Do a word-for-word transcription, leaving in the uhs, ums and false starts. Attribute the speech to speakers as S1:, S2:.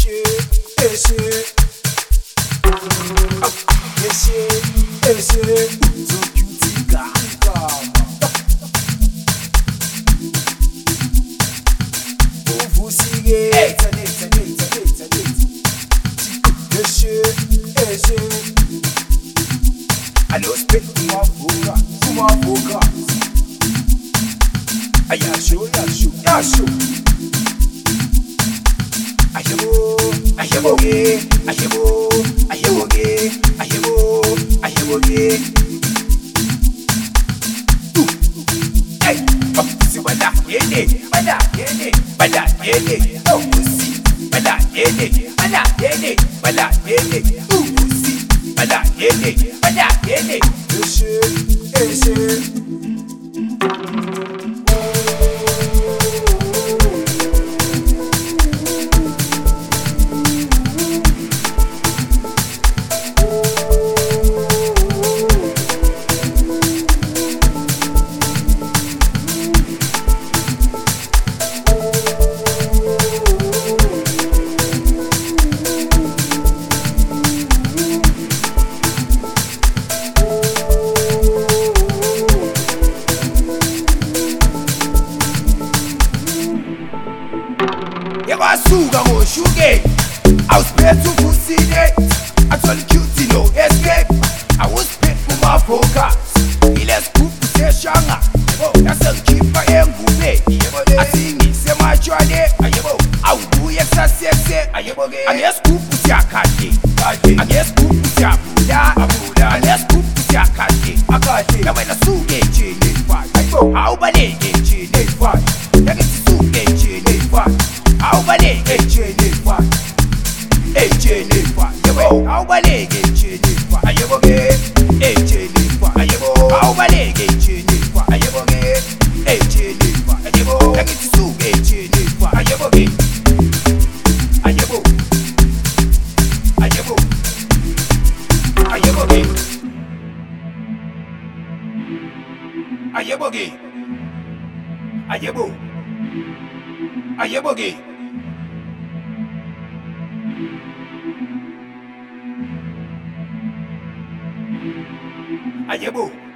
S1: Eshe, eshe, eshe, eshe, uzokutika uvusike eshe, eshe, alo spit kumavuka, kumavuka ayasho, yasho, yasho ayebo, ayebo ge, ayebo, ayebo ge, ayebo, ayebo ge. Hey, oh, si bala yene, bala yene, bala yene, oh si, bala yene, bala yene, bala yene, oh si, bala yene, bala yene. Eshe, eshe. Yabasuka ngoshuke I was paid to kusine I told cutie no escape I was paid for my focus Ile scoop seshanga Yebo Nasa nkipa engube Yebo Asingi sema chwade Ayebo Audu yeksa sekse Ayebo ge Anye scoop siya kati Anye scoop siya buda Abuda Anye scoop siya kati Akati Yawe na suge chene fai Ayebo Aubalege chene fai Yagisi suge chene fai Aubale echene fa echene fa yebo aubale echene fa ayebo ge echene fa ayebo aubale echene fa ayebo ge echene fa ayebo yakitsu echene fa ayebo ge ayebo ayebo ayebo ge ayebo ge ayebo ayebo ge Ayebo.